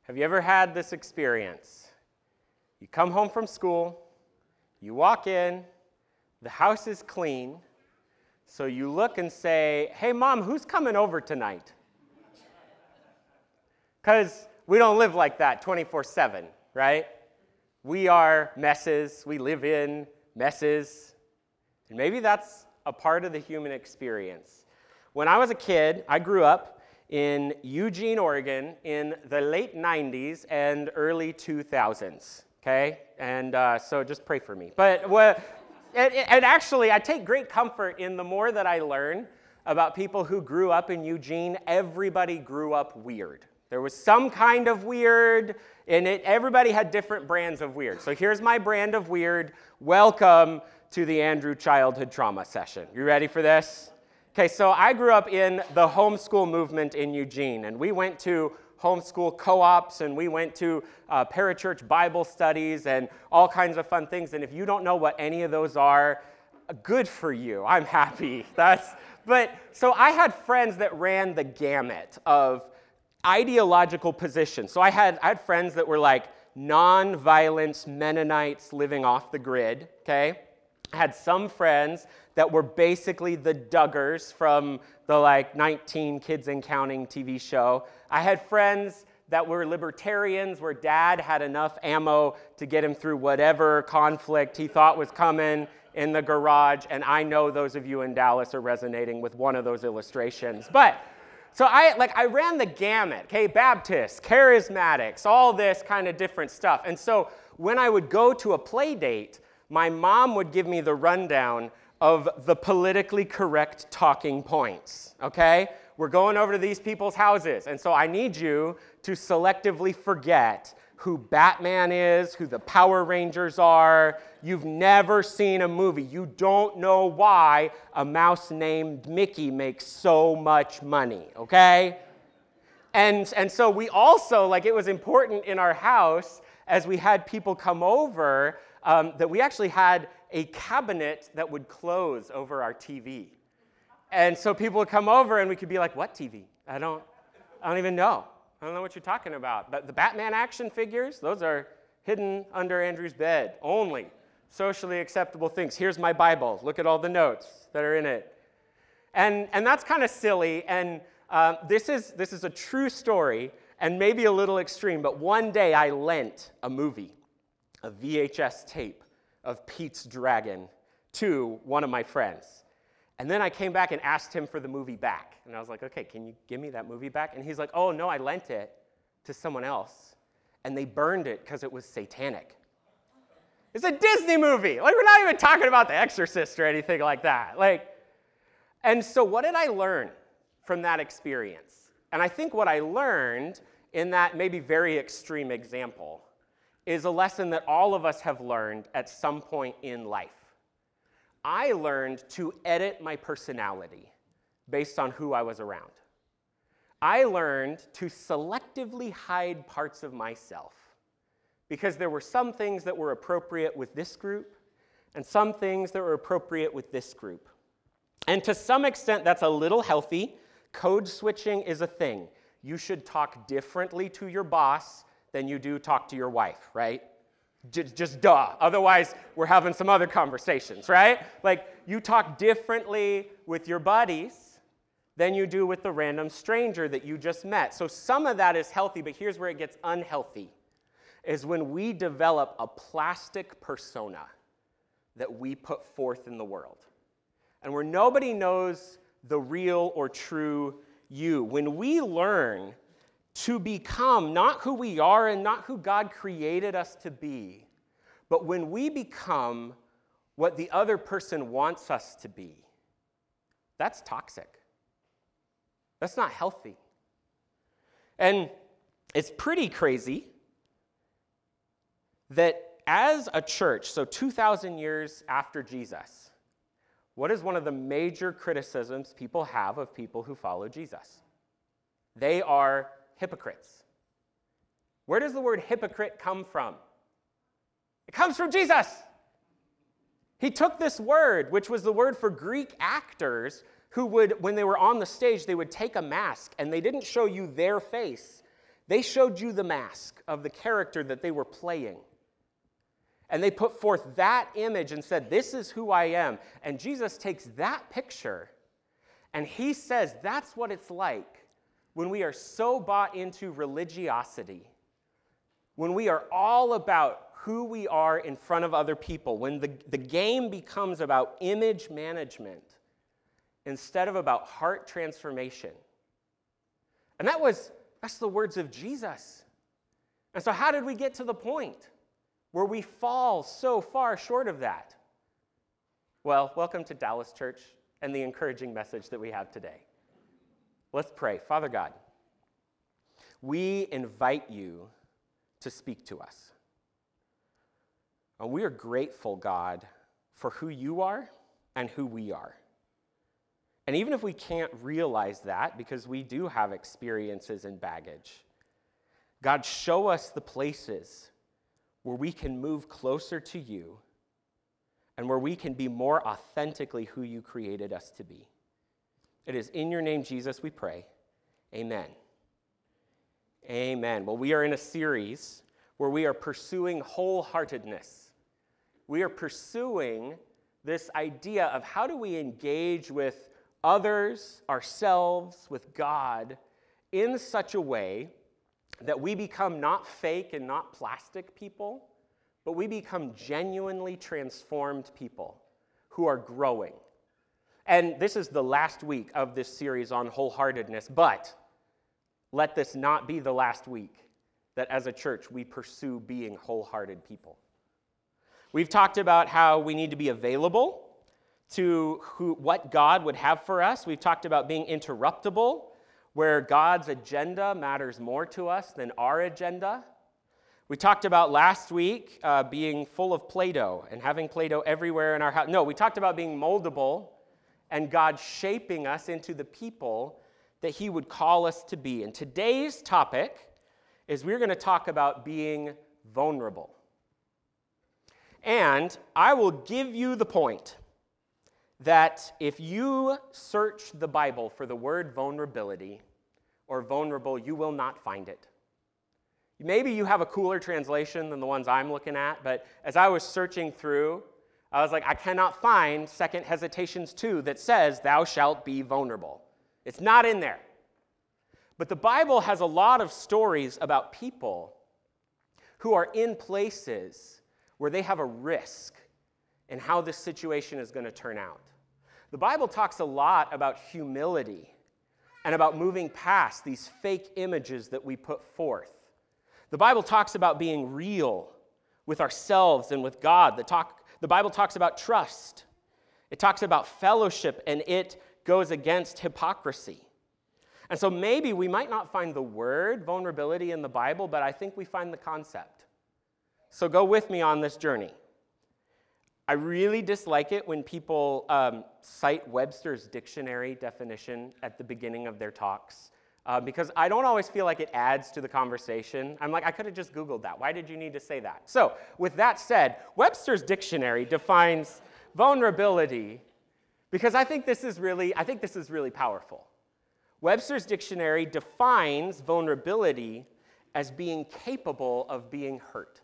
Have you ever had this experience? You come home from school, you walk in, the house is clean, so you look and say, "Hey, Mom, who's coming over tonight?" Because we don't live like that 24/7, right? We are messes. We live in messes. And maybe that's a part of the human experience. When I was a kid, I grew up in Eugene, Oregon in the late 90s and early 2000s, okay? And so just pray for me. But and actually, I take great comfort in the more that I learn about people who grew up in Eugene. Everybody grew up weird. There was some kind of weird, and everybody had different brands of weird. So here's my brand of weird. Welcome to the Andrew Childhood Trauma Session. You ready for this? Okay, so I grew up in the homeschool movement in Eugene, and we went to homeschool co-ops, and we went to parachurch Bible studies and all kinds of fun things. And if you don't know what any of those are, good for you. I'm happy. So I had friends that ran the gamut of ideological positions. So I had friends that were like non-violence Mennonites living off the grid, okay? I had some friends that were basically the Duggars from the 19 Kids and Counting TV show. I had friends that were libertarians where dad had enough ammo to get him through whatever conflict he thought was coming in the garage, and I know those of you in Dallas are resonating with one of those illustrations. So I ran the gamut, okay, Baptists, charismatics, all this kind of different stuff. And so when I would go to a play date, my mom would give me the rundown of the politically correct talking points, okay? We're going over to these people's houses, and so I need you to selectively forget who Batman is, who the Power Rangers are. You've never seen a movie. You don't know why a mouse named Mickey makes so much money, okay? And so we also, it was important in our house as we had people come over that we actually had a cabinet that would close over our TV. And so people would come over and we could be like, "What TV? I don't even know. I don't know what you're talking about." But the Batman action figures, those are hidden under Andrew's bed only. Socially acceptable things. Here's my Bible. Look at all the notes that are in it. And that's kind of silly. And this is a true story and maybe a little extreme. But one day I lent a movie, a VHS tape of Pete's Dragon, to one of my friends. And then I came back and asked him for the movie back. And I was like, "Okay, can you give me that movie back?" And he's like, "Oh, no, I lent it to someone else. And they burned it because it was satanic." It's a Disney movie. We're not even talking about The Exorcist or anything like that. And so what did I learn from that experience? And I think what I learned in that maybe very extreme example is a lesson that all of us have learned at some point in life. I learned to edit my personality based on who I was around. I learned to selectively hide parts of myself because there were some things that were appropriate with this group and some things that were appropriate with this group. And to some extent, that's a little healthy. Code switching is a thing. You should talk differently to your boss than you do talk to your wife, right? Just duh. Otherwise, we're having some other conversations, right? You talk differently with your buddies than you do with the random stranger that you just met. So some of that is healthy, but here's where it gets unhealthy, is when we develop a plastic persona that we put forth in the world, and where nobody knows the real or true you. When we learn to become not who we are and not who God created us to be, but when we become what the other person wants us to be, that's toxic. That's not healthy. And it's pretty crazy that as a church, so 2,000 years after Jesus, what is one of the major criticisms people have of people who follow Jesus? They are hypocrites. Where does the word hypocrite come from? It comes from Jesus. He took this word, which was the word for Greek actors, who would, when they were on the stage, they would take a mask, and they didn't show you their face. They showed you the mask of the character that they were playing. And they put forth that image and said, this is who I am. And Jesus takes that picture and he says that's what it's like when we are so bought into religiosity, when we are all about who we are in front of other people, when the game becomes about image management instead of about heart transformation. And that's the words of Jesus. And so how did we get to the point where we fall so far short of that? Well, welcome to Dallas Church and the encouraging message that we have today. Let's pray. Father God, we invite you to speak to us. And we are grateful, God, for who you are and who we are. And even if we can't realize that, because we do have experiences and baggage, God, show us the places where we can move closer to you and where we can be more authentically who you created us to be. It is in your name, Jesus, we pray. Amen. Amen. Well, we are in a series where we are pursuing wholeheartedness. We are pursuing this idea of how do we engage with others, ourselves, with God in such a way that we become not fake and not plastic people, but we become genuinely transformed people who are growing. And this is the last week of this series on wholeheartedness, but let this not be the last week that as a church we pursue being wholehearted people. We've talked about how we need to be available to what God would have for us. We've talked about being interruptible, where God's agenda matters more to us than our agenda. We talked about last week being full of Play-Doh and having Play-Doh everywhere in our house. No, we talked about being moldable and God shaping us into the people that he would call us to be. And today's topic is we're going to talk about being vulnerable. And I will give you the point that if you search the Bible for the word vulnerability or vulnerable, you will not find it. Maybe you have a cooler translation than the ones I'm looking at, but as I was searching through, I was like, I cannot find 2 Hesitations 2 that says, thou shalt be vulnerable. It's not in there. But the Bible has a lot of stories about people who are in places where they have a risk in how this situation is going to turn out. The Bible talks a lot about humility and about moving past these fake images that we put forth. The Bible talks about being real with ourselves and with God. The Bible talks about trust. It talks about fellowship, and it goes against hypocrisy. And so maybe we might not find the word vulnerability in the Bible, but I think we find the concept. So go with me on this journey. I really dislike it when people cite Webster's dictionary definition at the beginning of their talks because I don't always feel like it adds to the conversation. I'm like, I could have just Googled that. Why did you need to say that? So with that said, Webster's dictionary defines vulnerability because I think this is really powerful. Webster's dictionary defines vulnerability as being capable of being hurt.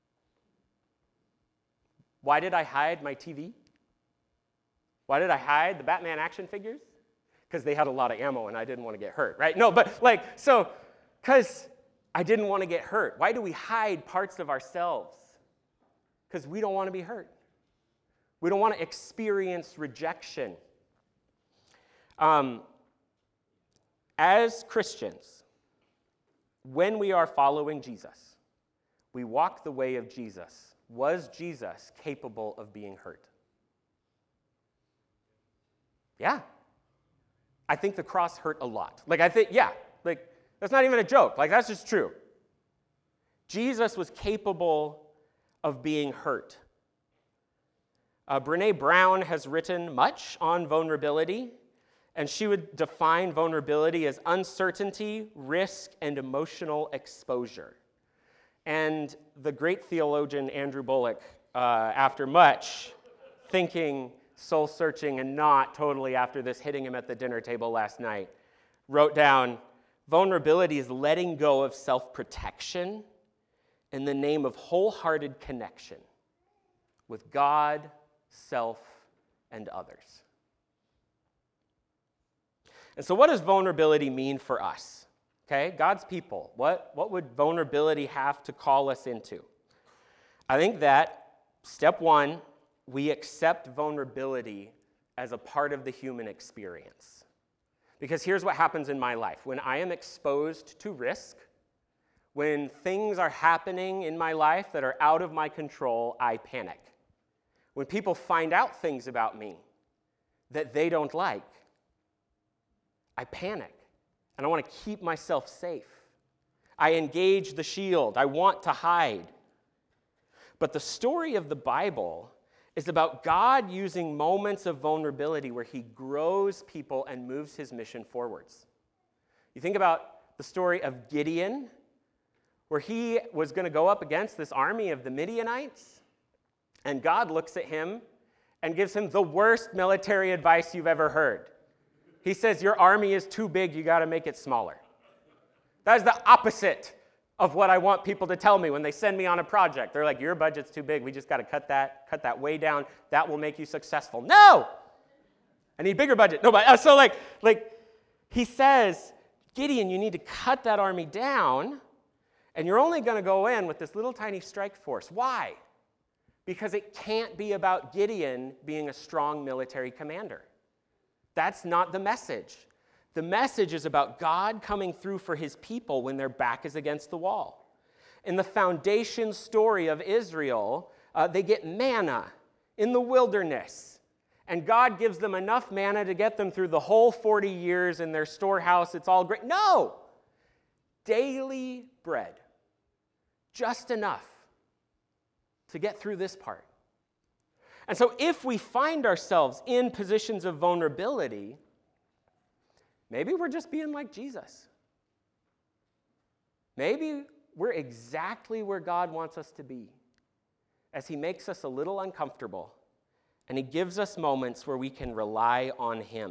Why did I hide my TV? Why did I hide the Batman action figures? Because they had a lot of ammo and I didn't want to get hurt, right? No, but because I didn't want to get hurt. Why do we hide parts of ourselves? Because we don't want to be hurt. We don't want to experience rejection. As Christians, when we are following Jesus, we walk the way of Jesus. Was Jesus capable of being hurt? Yeah. I think the cross hurt a lot. That's not even a joke. That's just true. Jesus was capable of being hurt. Brené Brown has written much on vulnerability, and she would define vulnerability as uncertainty, risk, and emotional exposure. And the great theologian Andrew Bullock, after much thinking, soul-searching, and not totally after this hitting him at the dinner table last night, wrote down, Vulnerability is letting go of self-protection in the name of wholehearted connection with God, self, and others. And so what does vulnerability mean for us? Okay, God's people. What would vulnerability have to call us into? I think that, step one, we accept vulnerability as a part of the human experience. Because here's what happens in my life. When I am exposed to risk, when things are happening in my life that are out of my control, I panic. When people find out things about me that they don't like, I panic. And I want to keep myself safe. I engage the shield. I want to hide. But the story of the Bible is about God using moments of vulnerability where he grows people and moves his mission forwards. You think about the story of Gideon, where he was going to go up against this army of the Midianites, and God looks at him and gives him the worst military advice you've ever heard. He says, your army is too big, you got to make it smaller. That is the opposite of what I want people to tell me when they send me on a project. They're like, your budget's too big, we just got to cut that way down. That will make you successful. No! I need bigger budget. No, but so like he says, Gideon, you need to cut that army down, and you're only going to go in with this little tiny strike force. Why? Because it can't be about Gideon being a strong military commander. That's not the message. The message is about God coming through for his people when their back is against the wall. In the foundation story of Israel, they get manna in the wilderness. And God gives them enough manna to get them through the whole 40 years in their storehouse. It's all great. No! Daily bread. Just enough to get through this part. And so if we find ourselves in positions of vulnerability, maybe we're just being like Jesus. Maybe we're exactly where God wants us to be, as he makes us a little uncomfortable, and he gives us moments where we can rely on him.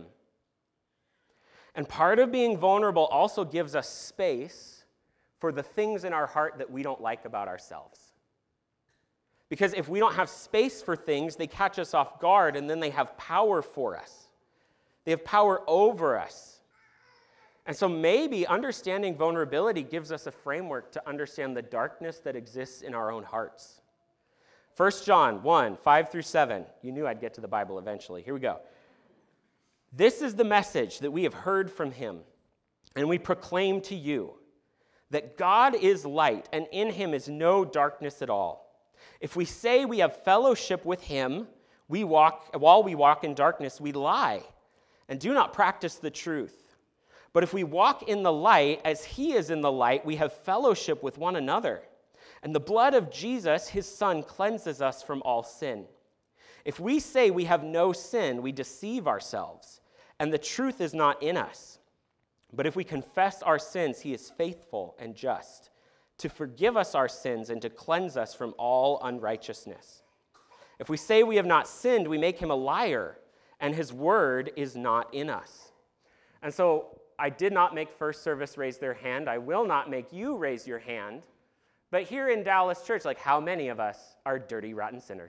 And part of being vulnerable also gives us space for the things in our heart that we don't like about ourselves. Because if we don't have space for things, they catch us off guard, and then they have power for us. They have power over us. And so maybe understanding vulnerability gives us a framework to understand the darkness that exists in our own hearts. 1 John 1, 5 through 7. You knew I'd get to the Bible eventually. Here we go. This is the message that we have heard from him, and we proclaim to you, that God is light, and in him is no darkness at all. If we say we have fellowship with him, while we walk in darkness, we lie and do not practice the truth. But if we walk in the light, as he is in the light, we have fellowship with one another. And the blood of Jesus, his son, cleanses us from all sin. If we say we have no sin, we deceive ourselves, and the truth is not in us. But if we confess our sins, he is faithful and just to forgive us our sins and to cleanse us from all unrighteousness. If we say we have not sinned, we make him a liar, and his word is not in us. And so I did not make First Service raise their hand. I will not make you raise your hand. But here in Dallas Church, like, how many of us are dirty, rotten sinners?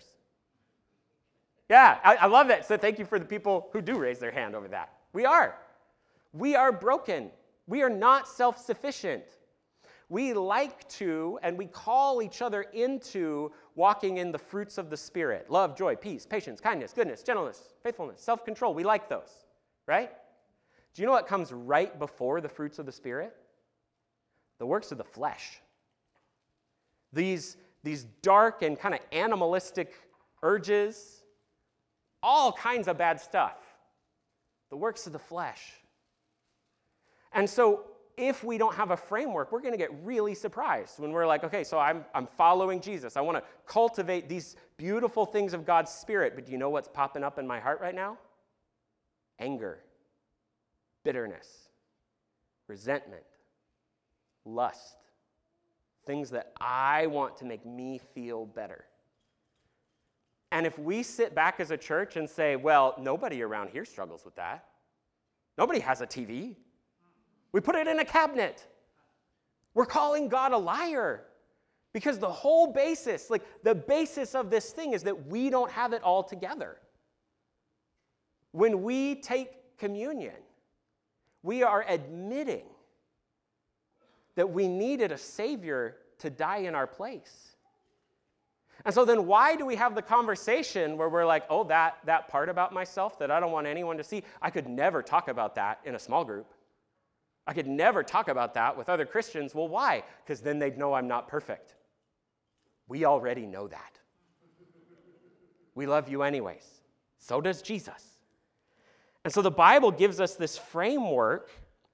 Yeah, I love that. So thank you for the people who do raise their hand over that. We are. We are broken. We are not self-sufficient. We like to, and we call each other into walking in the fruits of the Spirit. Love, joy, peace, patience, kindness, goodness, gentleness, faithfulness, self-control. We like those, right? Do you know what comes right before the fruits of the Spirit? The works of the flesh. These dark and kind of animalistic urges, all kinds of bad stuff. The works of the flesh. And so if we don't have a framework, we're going to get really surprised when we're like, okay, so I'm following Jesus. I want to cultivate these beautiful things of God's Spirit, but do you know what's popping up in my heart right now? Anger, bitterness, resentment, lust, things that I want to make me feel better. And if we sit back as a church and say, well, nobody around here struggles with that. Nobody has a TV. We put it in a cabinet. We're calling God a liar because the whole basis, like the basis of this thing is that we don't have it all together. When we take communion, we are admitting that we needed a Savior to die in our place. And so then why do we have the conversation where we're like, oh, that part about myself that I don't want anyone to see, I could never talk about that in a small group. I could never talk about that with other Christians. Well, why? Because then they'd know I'm not perfect. We already know that. We love you anyways. So does Jesus. And so the Bible gives us this framework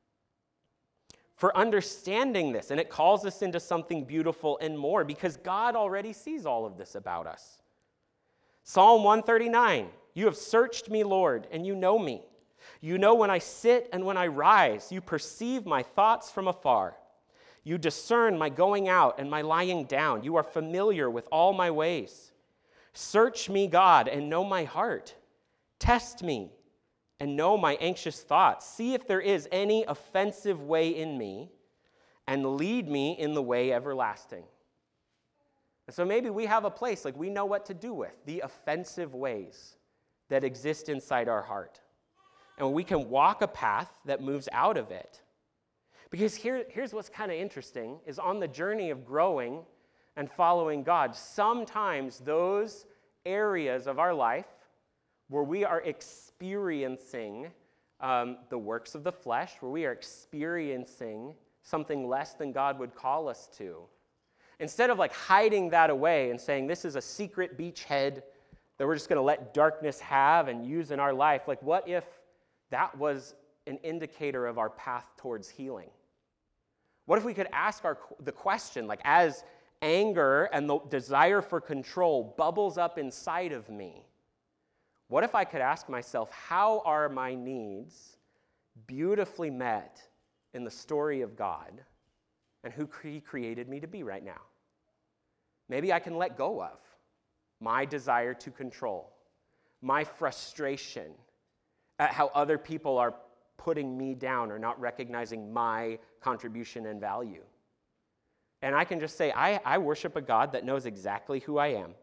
for understanding this, and it calls us into something beautiful and more because God already sees all of this about us. Psalm 139, you have searched me, Lord, and you know me. You know when I sit and when I rise. You perceive my thoughts from afar. You discern my going out and my lying down. You are familiar with all my ways. Search me, God, and know my heart. Test me and know my anxious thoughts. See if there is any offensive way in me, and lead me in the way everlasting. And so maybe we have a place, like we know what to do with the offensive ways that exist inside our heart. And we can walk a path that moves out of it. Because here's what's kind of interesting, is on the journey of growing and following God, sometimes those areas of our life where we are experiencing the works of the flesh, where we are experiencing something less than God would call us to, instead of like hiding that away and saying this is a secret beachhead that we're just going to let darkness have and use in our life, like what if that was an indicator of our path towards healing? What if we could ask the question, like as anger and the desire for control bubbles up inside of me, what if I could ask myself, how are my needs beautifully met in the story of God and who He created me to be right now? Maybe I can let go of my desire to control, my frustration at how other people are putting me down or not recognizing my contribution and value. And I can just say, I worship a God that knows exactly who I am.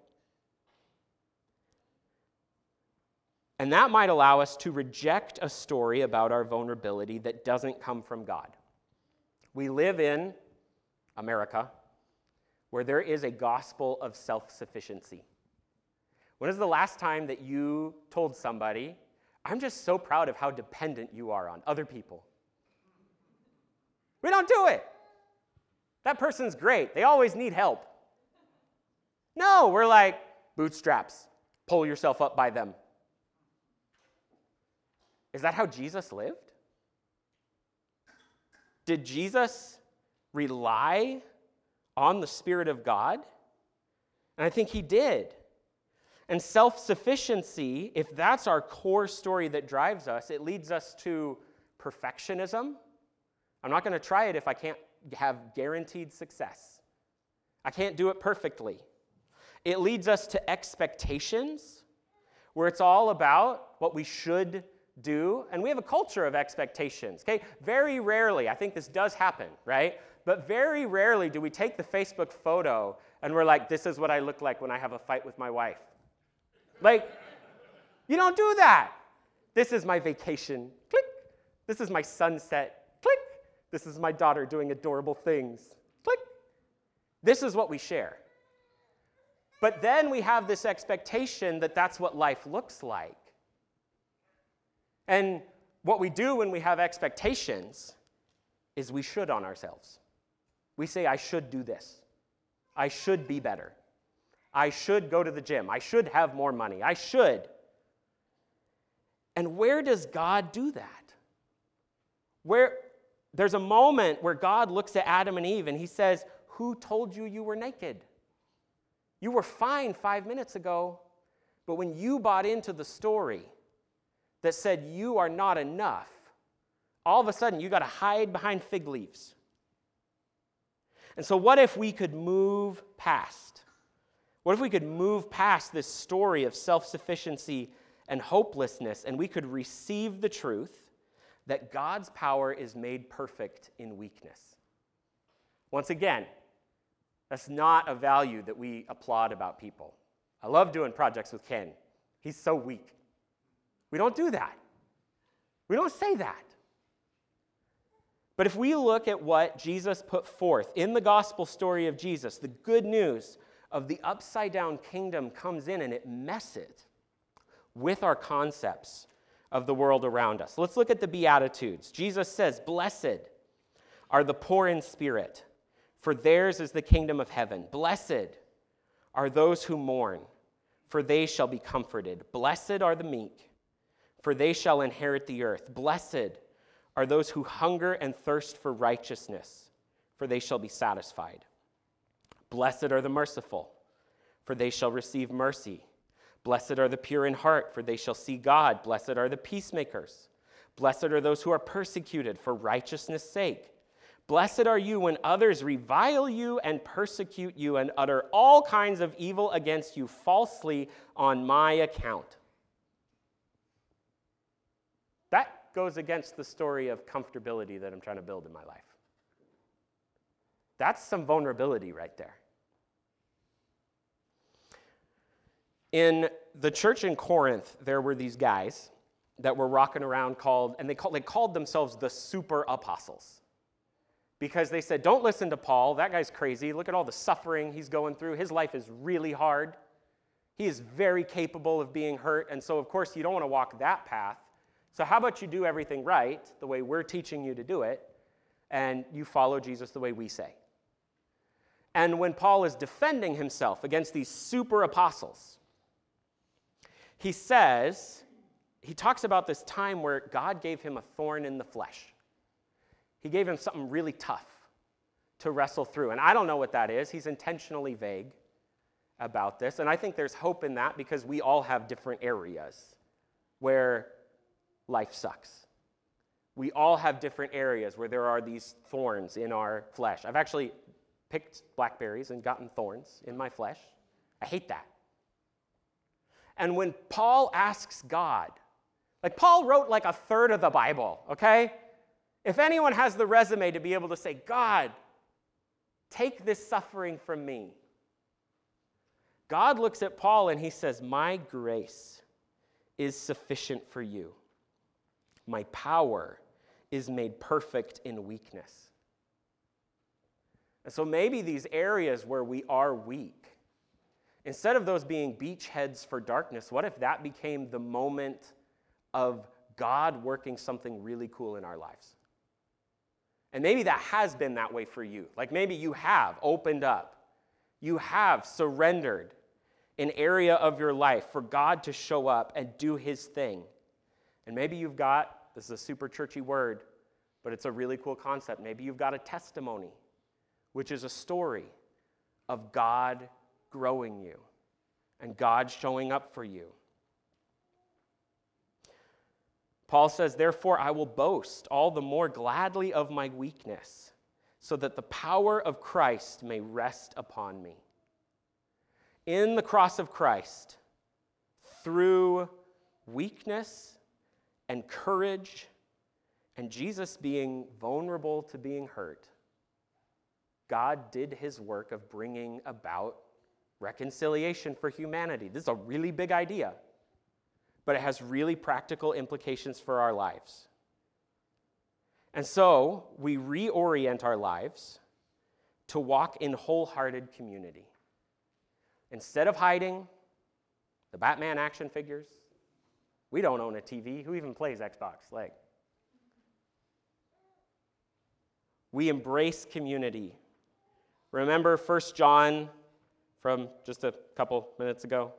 And that might allow us to reject a story about our vulnerability that doesn't come from God. We live in America where there is a gospel of self-sufficiency. When is the last time that you told somebody, I'm just so proud of how dependent you are on other people? We don't do it. That person's great. They always need help. No, we're like, bootstraps. Pull yourself up by them. Is that how Jesus lived? Did Jesus rely on the Spirit of God? And I think He did. And self-sufficiency, if that's our core story that drives us, it leads us to perfectionism. I'm not going to try it if I can't have guaranteed success. I can't do it perfectly. It leads us to expectations, where it's all about what we should do. And we have a culture of expectations, okay? Very rarely, I think this does happen, right? But very rarely do we take the Facebook photo and we're like, this is what I look like when I have a fight with my wife. Like, you don't do that. This is my vacation, click. This is my sunset, click. This is my daughter doing adorable things, click. This is what we share. But then we have this expectation that that's what life looks like. And what we do when we have expectations is we should on ourselves. We say, I should do this. I should be better. I should go to the gym. I should have more money. I should. And where does God do that? There's a moment where God looks at Adam and Eve and He says, who told you you were naked? You were fine 5 minutes ago, but when you bought into the story that said you are not enough, all of a sudden you got to hide behind fig leaves. And so what if we could move past? What if we could move past this story of self-sufficiency and hopelessness, and we could receive the truth that God's power is made perfect in weakness. Once again, that's not a value that we applaud about people. I love doing projects with Ken. He's so weak. We don't do that. We don't say that. But if we look at what Jesus put forth in the gospel story of Jesus, the good news of the upside-down kingdom comes in and it messes with our concepts of the world around us. Let's look at the Beatitudes. Jesus says, "Blessed are the poor in spirit, for theirs is the kingdom of heaven. Blessed are those who mourn, for they shall be comforted. Blessed are the meek, for they shall inherit the earth. Blessed are those who hunger and thirst for righteousness, for they shall be satisfied. Blessed are the merciful, for they shall receive mercy. Blessed are the pure in heart, for they shall see God. Blessed are the peacemakers. Blessed are those who are persecuted for righteousness' sake. Blessed are you when others revile you and persecute you and utter all kinds of evil against you falsely on my account." That goes against the story of comfortability that I'm trying to build in my life. That's some vulnerability right there. In the church in Corinth, there were these guys that were rocking around they called themselves the super apostles. Because they said, don't listen to Paul, that guy's crazy. Look at all the suffering he's going through. His life is really hard. He is very capable of being hurt, and so of course you don't want to walk that path. So how about you do everything right, the way we're teaching you to do it, and you follow Jesus the way we say. And when Paul is defending himself against these super apostles, he talks about this time where God gave him a thorn in the flesh. He gave him something really tough to wrestle through. And I don't know what that is. He's intentionally vague about this. And I think there's hope in that because we all have different areas where life sucks. We all have different areas where there are these thorns in our flesh. I've actually picked blackberries and gotten thorns in my flesh. I hate that. And when Paul asks God, Paul wrote a third of the Bible, okay? If anyone has the resume to be able to say, God, take this suffering from me. God looks at Paul and he says, my grace is sufficient for you. My power is made perfect in weakness. And so maybe these areas where we are weak, instead of those being beachheads for darkness, what if that became the moment of God working something really cool in our lives? And maybe that has been that way for you. Maybe you have opened up. You have surrendered an area of your life for God to show up and do his thing. And maybe you've got, this is a super churchy word, but it's a really cool concept. Maybe you've got a testimony, which is a story of God growing you and God showing up for you. Paul says, therefore, I will boast all the more gladly of my weakness, so that the power of Christ may rest upon me. In the cross of Christ, through weakness and courage and Jesus being vulnerable to being hurt, God did his work of bringing about reconciliation for humanity. This is a really big idea, but it has really practical implications for our lives. And so we reorient our lives to walk in wholehearted community. Instead of hiding the Batman action figures, we don't own a TV. Who even plays Xbox? We embrace community. Remember 1 John from just a couple minutes ago?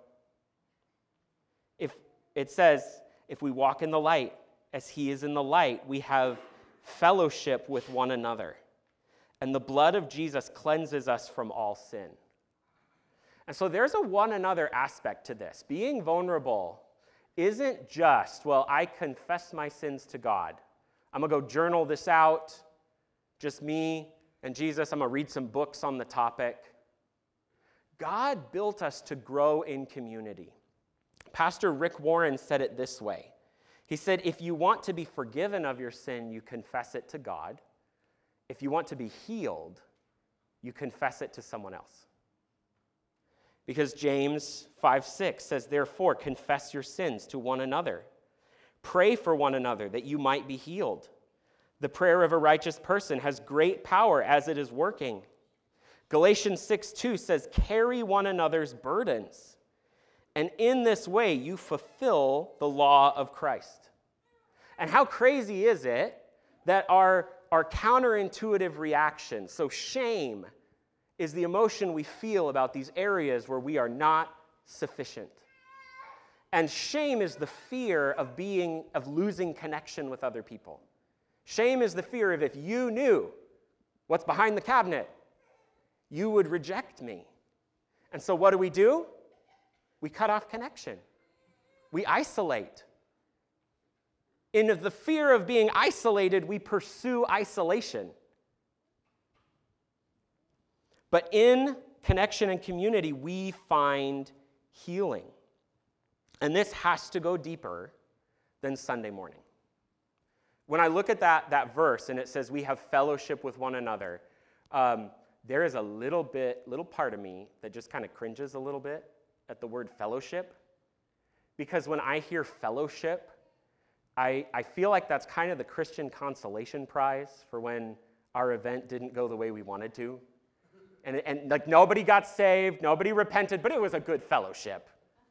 If it says, if we walk in the light as he is in the light, we have fellowship with one another. And the blood of Jesus cleanses us from all sin. And so there's a one another aspect to this. Being vulnerable isn't just, well, I confess my sins to God. I'm going to go journal this out, just me and Jesus. I'm going to read some books on the topic. God built us to grow in community. Pastor Rick Warren said it this way. He said, if you want to be forgiven of your sin, you confess it to God. If you want to be healed, you confess it to someone else. Because James 5:6 says, therefore, confess your sins to one another. Pray for one another that you might be healed. The prayer of a righteous person has great power as it is working. Galatians 6:2 says, carry one another's burdens. And in this way, you fulfill the law of Christ. And how crazy is it that our counterintuitive reaction, so shame is the emotion we feel about these areas where we are not sufficient. And shame is the fear of losing connection with other people. Shame is the fear of if you knew what's behind the cabinet, you would reject me. And so what do? We cut off connection. We isolate. In the fear of being isolated, we pursue isolation. But in connection and community, we find healing. And this has to go deeper than Sunday morning. When I look at that verse and it says we have fellowship with one another, there is a little part of me that just kind of cringes a little bit at the word fellowship. Because when I hear fellowship, I feel like that's kind of the Christian consolation prize for when our event didn't go the way we wanted to. And like nobody got saved, nobody repented, but it was a good fellowship.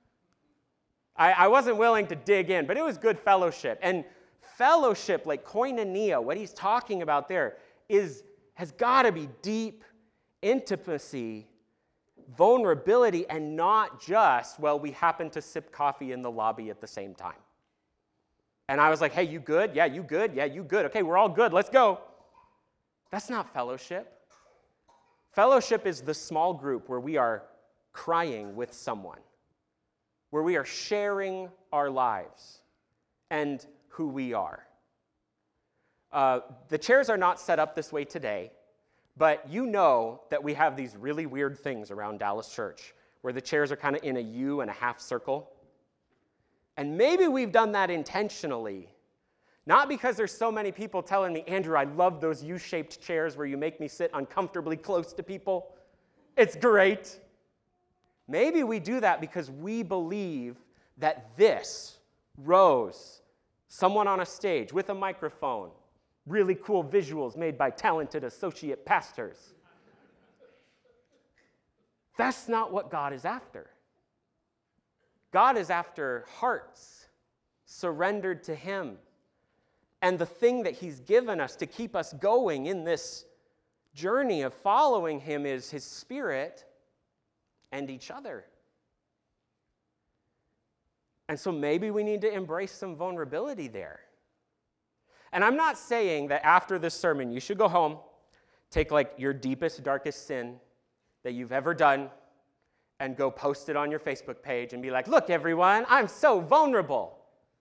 I wasn't willing to dig in, but it was good fellowship. And fellowship, like koinonia, what he's talking about there, has got to be deep intimacy, vulnerability, and not just, well, we happen to sip coffee in the lobby at the same time. And I was like, hey, you good? Yeah, you good? Yeah, you good. Okay, we're all good. Let's go. That's not fellowship. Fellowship is the small group where we are crying with someone, where we are sharing our lives and who we are. The chairs are not set up this way today, but you know that we have these really weird things around Dallas Church where the chairs are kind of in a U and a half circle. And maybe we've done that intentionally, not because there's so many people telling me, Andrew, I love those U-shaped chairs where you make me sit uncomfortably close to people. It's great. Maybe we do that because we believe that this, rows, someone on a stage with a microphone, really cool visuals made by talented associate pastors. That's not what God is after. God is after hearts surrendered to him. And the thing that he's given us to keep us going in this journey of following him is his Spirit and each other. And so maybe we need to embrace some vulnerability there. And I'm not saying that after this sermon you should go home, take like your deepest, darkest sin that you've ever done, and go post it on your Facebook page and be like, look, everyone, I'm so vulnerable.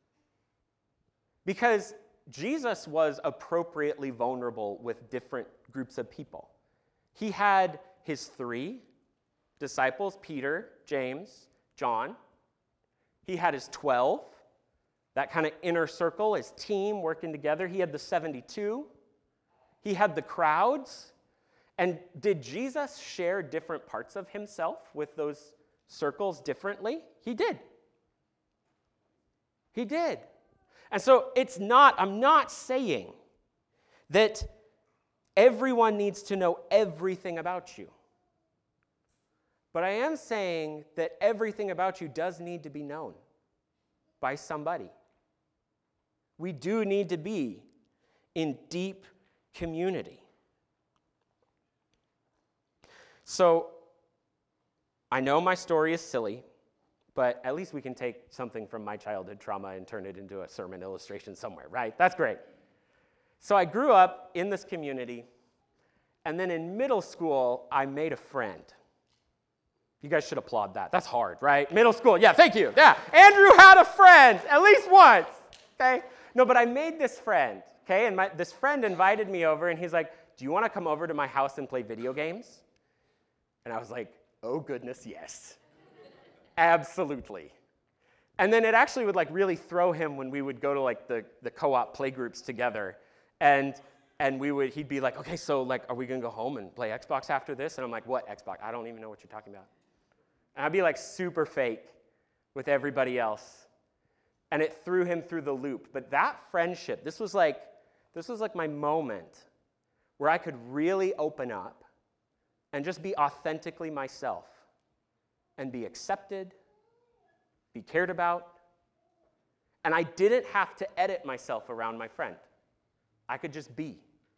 Because Jesus was appropriately vulnerable with different groups of people. He had his 3 disciples, Peter, James, John. He had his 12, that kind of inner circle, his team working together. He had the 72. He had the crowds. And did Jesus share different parts of himself with those circles differently? He did. He did. And so I'm not saying that everyone needs to know everything about you. But I am saying that everything about you does need to be known by somebody. We do need to be in deep community. So, I know my story is silly, but at least we can take something from my childhood trauma and turn it into a sermon illustration somewhere, right? That's great. So I grew up in this community, and then in middle school, I made a friend. You guys should applaud that. That's hard, right? Middle school, yeah, thank you. Yeah, Andrew had a friend, at least once, okay? No, but I made this friend, okay? And this friend invited me over, and he's like, do you want to come over to my house and play video games? And I was like, oh, goodness, yes. Absolutely. And then it actually would like really throw him when we would go to like the co-op play groups together. And he'd be like, okay, so like, are we gonna go home and play Xbox after this? And I'm like, what Xbox? I don't even know what you're talking about. And I'd be like super fake with everybody else. And it threw him through the loop. But that friendship, this was like my moment where I could really open up and just be authentically myself and be accepted, be cared about. And I didn't have to edit myself around my friend. I could just be.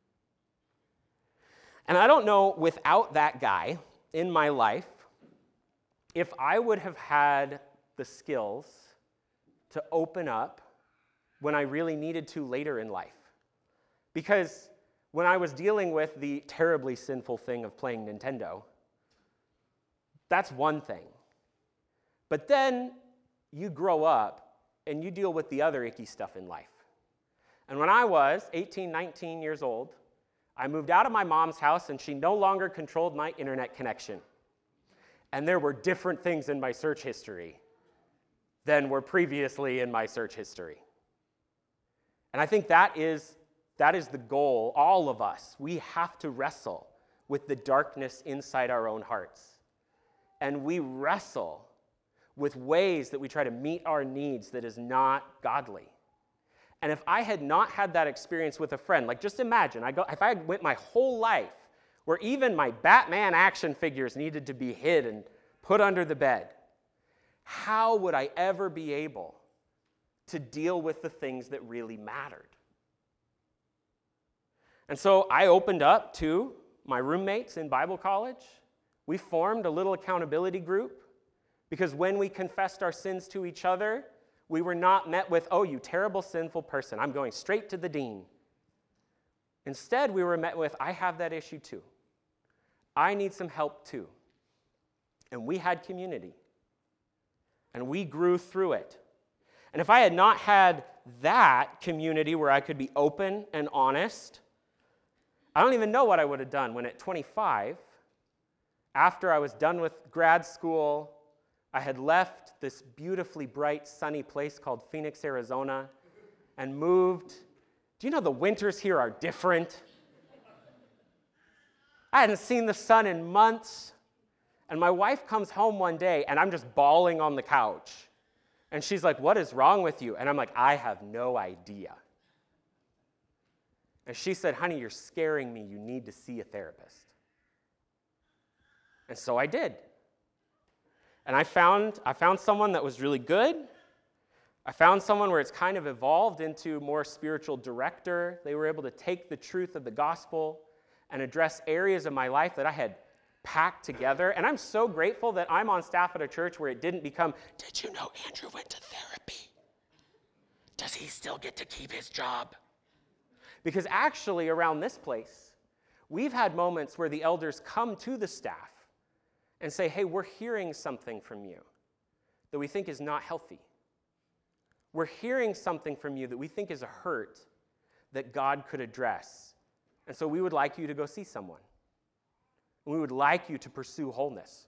And I don't know, without that guy in my life, if I would have had the skills to open up when I really needed to later in life. Because when I was dealing with the terribly sinful thing of playing Nintendo, that's one thing. But then you grow up and you deal with the other icky stuff in life. And when I was 18, 19 years old, I moved out of my mom's house and she no longer controlled my internet connection. And there were different things in my search history than were previously in my search history. And I think that is the goal, all of us. We have to wrestle with the darkness inside our own hearts. And we wrestle with ways that we try to meet our needs that is not godly. And if I had not had that experience with a friend, like just imagine, if I went my whole life where even my Batman action figures needed to be hid and put under the bed, how would I ever be able to deal with the things that really mattered? And so I opened up to my roommates in Bible college. We formed a little accountability group because when we confessed our sins to each other, we were not met with, oh, you terrible, sinful person, I'm going straight to the dean. Instead, we were met with, I have that issue too. I need some help too. And we had community. And we grew through it. And if I had not had that community where I could be open and honest, I don't even know what I would have done when at 25, after I was done with grad school, I had left this beautifully bright, sunny place called Phoenix, Arizona, and moved. Do you know the winters here are different? I hadn't seen the sun in months. And my wife comes home one day, and I'm just bawling on the couch. And she's like, what is wrong with you? And I'm like, I have no idea. And she said, honey, you're scaring me. You need to see a therapist. And so I did. And I found someone that was really good. I found someone where it's kind of evolved into more spiritual director. They were able to take the truth of the gospel and address areas of my life that I had packed together. And I'm so grateful that I'm on staff at a church where it didn't become, did you know Andrew went to therapy? Does he still get to keep his job? Because actually around this place, we've had moments where the elders come to the staff and say, hey, we're hearing something from you that we think is not healthy. We're hearing something from you that we think is a hurt that God could address. And so we would like you to go see someone. We would like you to pursue wholeness.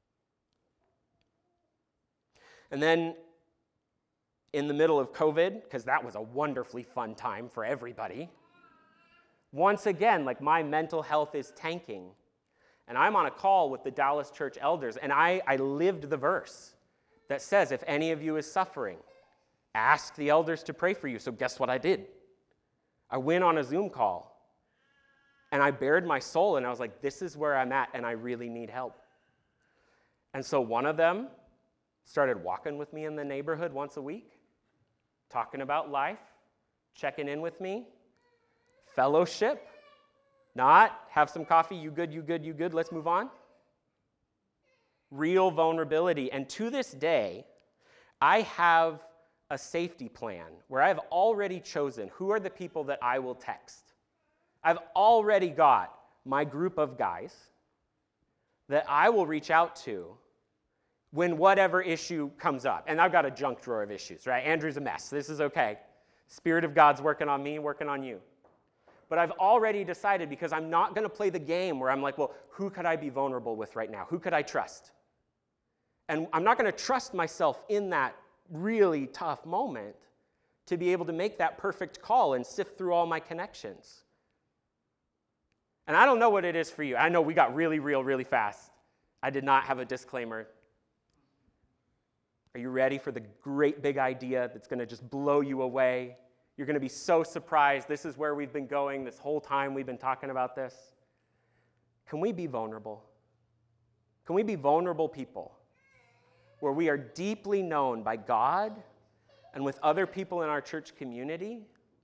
And then in the middle of COVID, because that was a wonderfully fun time for everybody, once again, like my mental health is tanking. And I'm on a call with the Dallas church elders, and I lived the verse that says, if any of you is suffering, ask the elders to pray for you. So guess what I did? I went on a Zoom call, and I bared my soul, and I was like, this is where I'm at, and I really need help. And so one of them started walking with me in the neighborhood once a week, talking about life, checking in with me, fellowship, not have some coffee, you good, you good, you good, let's move on. Real vulnerability. And to this day, I have a safety plan where I've already chosen who are the people that I will text. I've already got my group of guys that I will reach out to when whatever issue comes up. And I've got a junk drawer of issues, right? Andrew's a mess. This is okay. Spirit of God's working on me, working on you. But I've already decided, because I'm not going to play the game where I'm like, well, who could I be vulnerable with right now? Who could I trust? And I'm not going to trust myself in that really tough moment to be able to make that perfect call and sift through all my connections. And I don't know what it is for you. I know we got really real really fast. I did not have a disclaimer. Are you ready for the great big idea that's going to just blow you away? You're going to be so surprised. This is where we've been going this whole time we've been talking about this. Can we be vulnerable? Can we be vulnerable people where we are deeply known by God and with other people in our church community?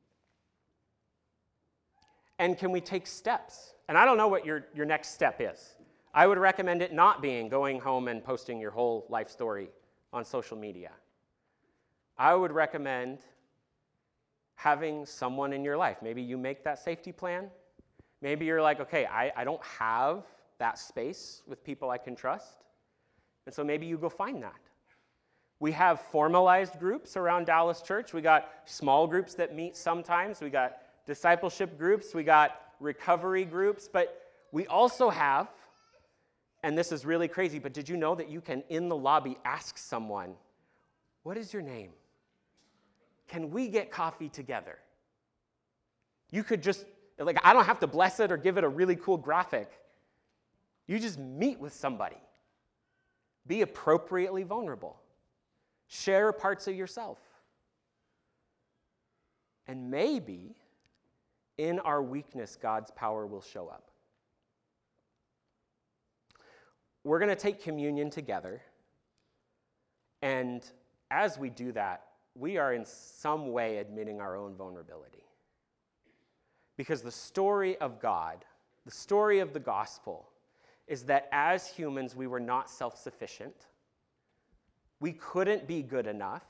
And can we take steps? And I don't know what your next step is. I would recommend it not being going home and posting your whole life story on social media. I would recommend having someone in your life. Maybe you make that safety plan. Maybe you're like, okay, I don't have that space with people I can trust. And so maybe you go find that. We have formalized groups around Dallas Church. We got small groups that meet sometimes. We got discipleship groups. We got recovery groups. But we also have, and this is really crazy, but did you know that you can, in the lobby, ask someone, what is your name? Can we get coffee together? You could just, I don't have to bless it or give it a really cool graphic. You just meet with somebody. Be appropriately vulnerable. Share parts of yourself. And maybe in our weakness, God's power will show up. We're going to take communion together. And as we do that, we are in some way admitting our own vulnerability. Because the story of God, the story of the gospel, is that as humans, we were not self-sufficient. We couldn't be good enough.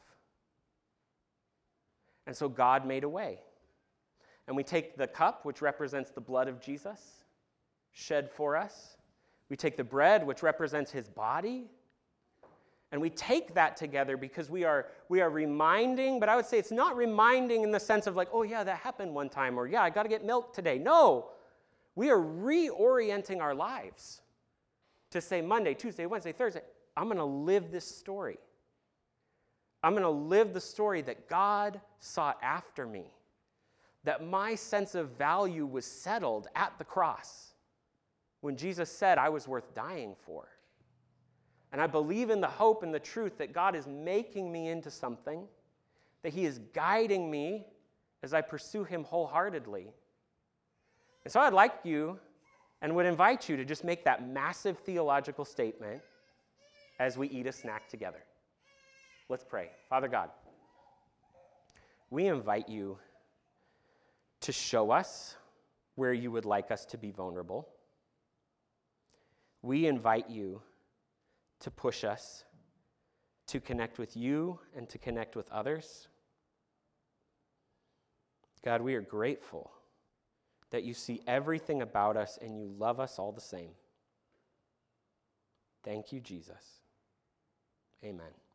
And so God made a way. And we take the cup, which represents the blood of Jesus, shed for us. We take the bread, which represents his body. And we take that together because we are reminding, but I would say it's not reminding in the sense of like, oh yeah, that happened one time, or yeah, I got to get milk today. No, we are reorienting our lives to say Monday, Tuesday, Wednesday, Thursday, I'm going to live this story. I'm going to live the story that God sought after me, that my sense of value was settled at the cross when Jesus said I was worth dying for. And I believe in the hope and the truth that God is making me into something, that he is guiding me as I pursue him wholeheartedly. And so I'd like you and would invite you to just make that massive theological statement as we eat a snack together. Let's pray. Father God, we invite you to show us where you would like us to be vulnerable. We invite you to push us to connect with you and to connect with others. God, we are grateful that you see everything about us and you love us all the same. Thank you, Jesus. Amen.